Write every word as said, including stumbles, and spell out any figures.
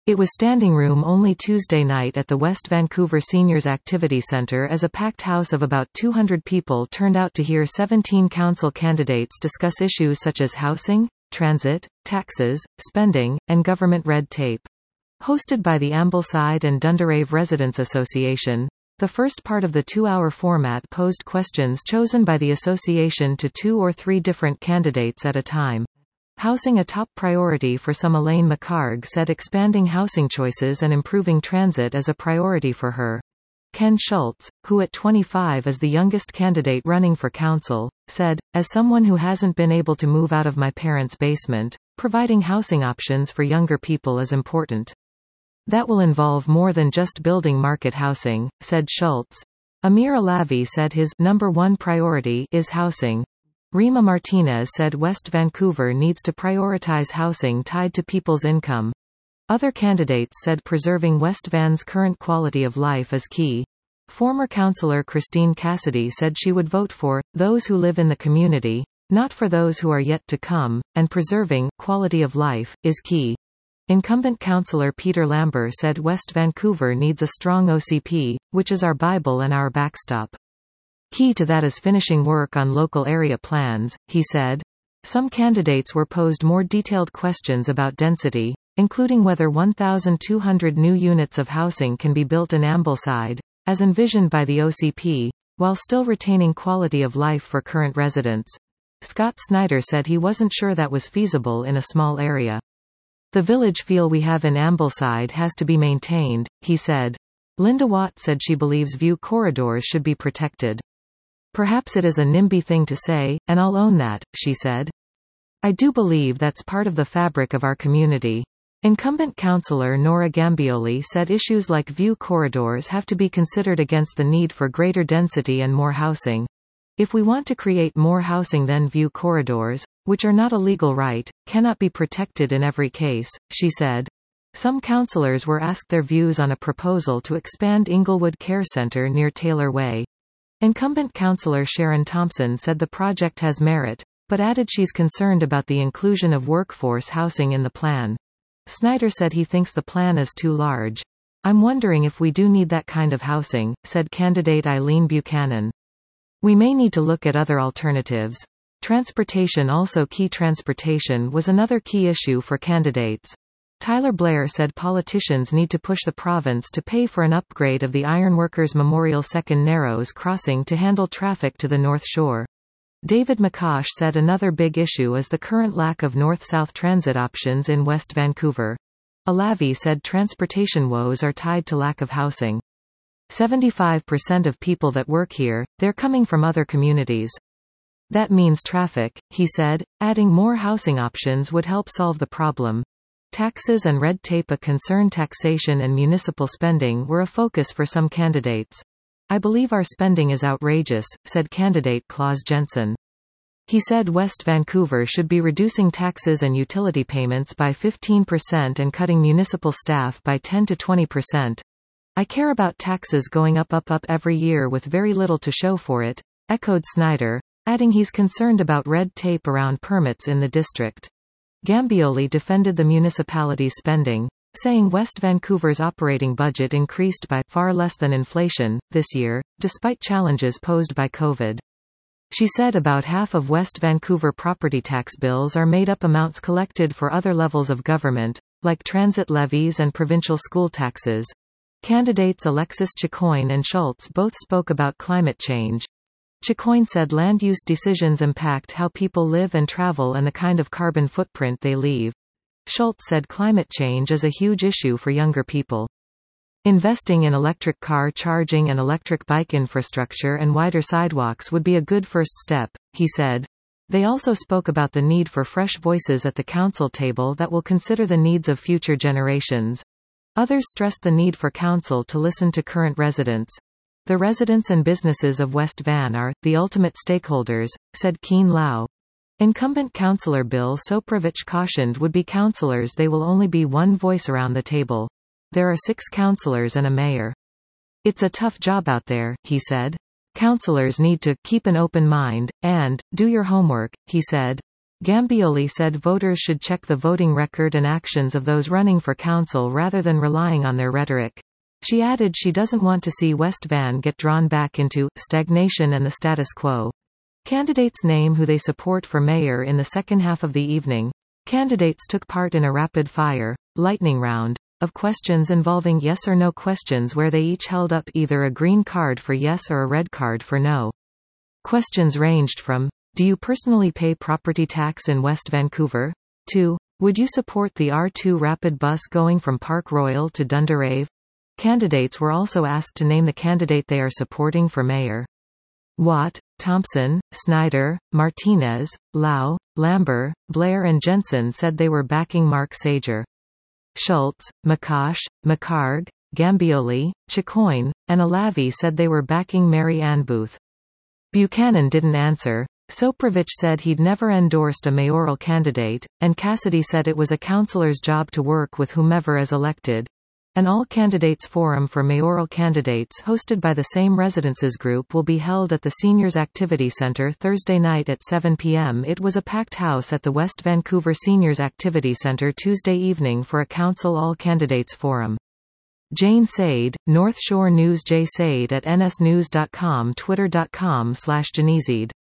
It was standing room only Tuesday night at the West Vancouver Seniors Activity Centre as a packed house of about two hundred people turned out to hear seventeen council candidates discuss issues such as housing, transit, taxes, spending, and government red tape. Hosted by the Ambleside and Dunderave Residents Association, the first part of the two-hour format posed questions chosen by the association to two or three different candidates at a time. Housing a top priority for some. Elaine McCarg said expanding housing choices and improving transit is a priority for her. Ken Schultz, who at twenty-five is the youngest candidate running for council, said, "As someone who hasn't been able to move out of my parents' basement, providing housing options for younger people is important. That will involve more than just building market housing," said Schultz. Amir Alavi said his number one priority is housing. Rima Martinez said West Vancouver needs to prioritize housing tied to people's income. Other candidates said preserving West Van's current quality of life is key. Former councillor Christine Cassidy said she would vote for those who live in the community, not for those who are yet to come, and preserving quality of life is key. Incumbent councillor Peter Lambert said West Vancouver needs a strong O C P, which is our Bible and our backstop. Key to that is finishing work on local area plans, he said. Some candidates were posed more detailed questions about density, including whether one thousand two hundred new units of housing can be built in Ambleside, as envisioned by the O C P, while still retaining quality of life for current residents. Scott Snyder said he wasn't sure that was feasible in a small area. "The village feel we have in Ambleside has to be maintained," he said. Linda Watt said she believes view corridors should be protected. "Perhaps it is a NIMBY thing to say, and I'll own that," she said. "I do believe that's part of the fabric of our community." Incumbent councillor Nora Gambioli said issues like view corridors have to be considered against the need for greater density and more housing. "If we want to create more housing, then view corridors, which are not a legal right, cannot be protected in every case," she said. Some councillors were asked their views on a proposal to expand Inglewood Care Centre near Taylor Way. Incumbent councillor Sharon Thompson said the project has merit, but added she's concerned about the inclusion of workforce housing in the plan. Snyder said he thinks the plan is too large. "I'm wondering if we do need that kind of housing," said candidate Eileen Buchanan. "We may need to look at other alternatives." Transportation also key transportation was another key issue for candidates. Tyler Blair said politicians need to push the province to pay for an upgrade of the Ironworkers Memorial Second Narrows crossing to handle traffic to the North Shore. David McCosh said another big issue is the current lack of north-south transit options in West Vancouver. Alavi said transportation woes are tied to lack of housing. seventy-five percent of people that work here, they're coming from other communities. That means traffic, he said, adding more housing options would help solve the problem. Taxes and red tape a concern. Taxation and municipal spending were a focus for some candidates. "I believe our spending is outrageous," said candidate Claus Jensen. He said West Vancouver should be reducing taxes and utility payments by fifteen percent and cutting municipal staff by ten to twenty percent. "I care about taxes going up up up every year with very little to show for it," echoed Snyder, adding he's concerned about red tape around permits in the district. Gambioli defended the municipality's spending, saying West Vancouver's operating budget increased by far less than inflation this year, despite challenges posed by COVID. She said about half of West Vancouver property tax bills are made up amounts collected for other levels of government, like transit levies and provincial school taxes. Candidates Alexis Chicoine and Schultz both spoke about climate change. Chicoine said land use decisions impact how people live and travel and the kind of carbon footprint they leave. Schultz said climate change is a huge issue for younger people. Investing in electric car charging and electric bike infrastructure and wider sidewalks would be a good first step, he said. They also spoke about the need for fresh voices at the council table that will consider the needs of future generations. Others stressed the need for council to listen to current residents. "The residents and businesses of West Van are the ultimate stakeholders," said Keen Lau. Incumbent councillor Bill Soprovich cautioned would-be councillors they will only be one voice around the table. "There are six councillors and a mayor. It's a tough job out there," he said. "Councillors need to keep an open mind and do your homework," he said. Gambioli said voters should check the voting record and actions of those running for council rather than relying on their rhetoric. She added she doesn't want to see West Van get drawn back into stagnation and the status quo. Candidates name who they support for mayor in the second half of the evening. Candidates took part in a rapid-fire, lightning round, of questions involving yes or no questions where they each held up either a green card for yes or a red card for no. Questions ranged from, do you personally pay property tax in West Vancouver? To, would you support the R two rapid bus going from Park Royal to Dunderave? Candidates were also asked to name the candidate they are supporting for mayor. Watt, Thompson, Snyder, Martinez, Lau, Lambert, Blair and Jensen said they were backing Mark Sager. Schultz, McCosh, McCarg, Gambioli, Chicoine, and Alavi said they were backing Mary Ann Booth. Buchanan didn't answer. Soprovich said he'd never endorsed a mayoral candidate, and Cassidy said it was a councillor's job to work with whomever is elected. An all-candidates forum for mayoral candidates hosted by the same residences group will be held at the Seniors Activity Centre Thursday night at seven p m It was a packed house at the West Vancouver Seniors Activity Centre Tuesday evening for a council all-candidates forum. Jane Sade, North Shore News. J Sade at n s news dot com, twitter dot com slash Janezid.